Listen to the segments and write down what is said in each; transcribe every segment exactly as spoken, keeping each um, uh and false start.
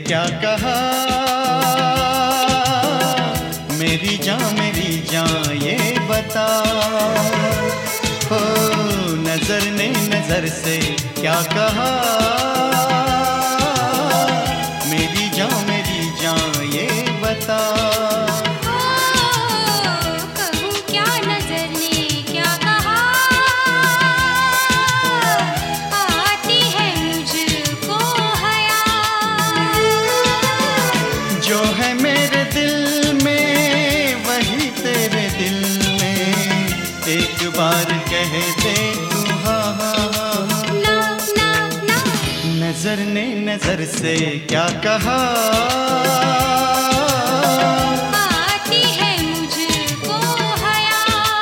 क्या कहा, मेरी जान मेरी जान ये बता। हो नजर ने नजर से क्या कहा, मेरी जान मेरी जान ये बता। जो है मेरे दिल में वही तेरे दिल में, एक बार कह दे तू हाँ हाँ हाँ। ना ना ना नजर ने नजर से क्या कहा, आती है मुझको हया।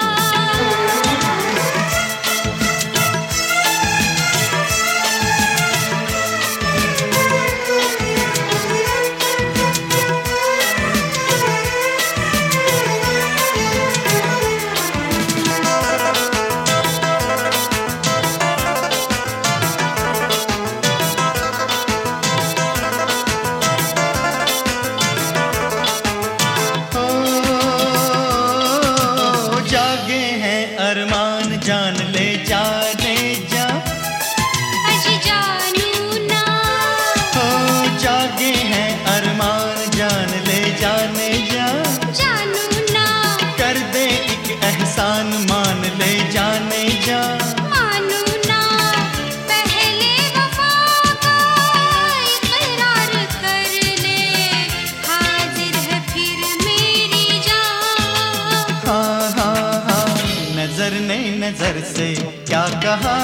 अरमान जान ले जाने जा, अजी जानू ना। हो जागे हैं अरमान जान ले जाने जा, जानू ना। कर दे एक एहसान मान ले जाने जा, मानू ना। पहले वफा का इकरार कर ले, हाजिर है फिर मेरी जान। हाँ हाँ हाँ नजर ने नजर से क्या कहा,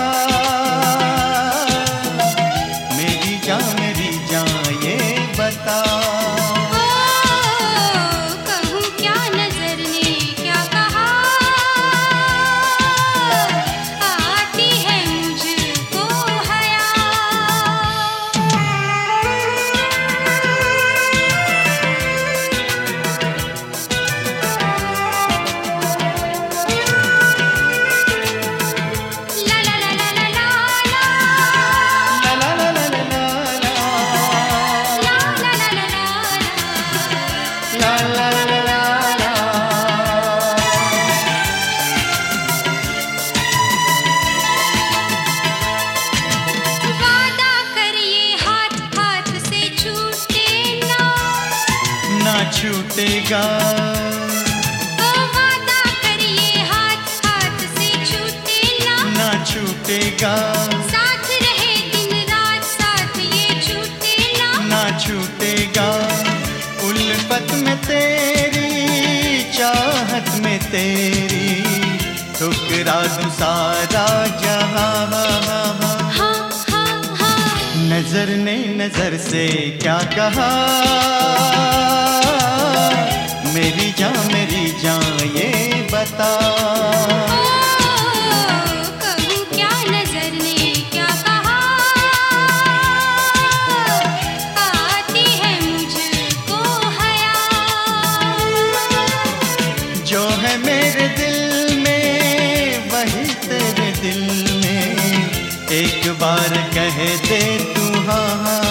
मेरी जान मेरी जान ये बता। कहूँ क्या नजर ने क्या कहा, आती है मुझको हया। छूटेगा वादा करिए हाथ हाथ से छूटे ना, ना छूटेगा। साथ रहे दिन रात साथ ये छूटे ना, ना छूटेगा। उल्फत में तेरी चाहत में तेरी ठुकरा दूं सारा जहां। हाँ हाँ हाँ नजर ने नजर से क्या कहा, मेरी जान मेरी जान ये बता। कहूँ क्या नजर ने क्या कहा, आती है मुझको हया। जो है मेरे दिल में वही तेरे दिल में, एक बार कह दे तू हाँ हाँ।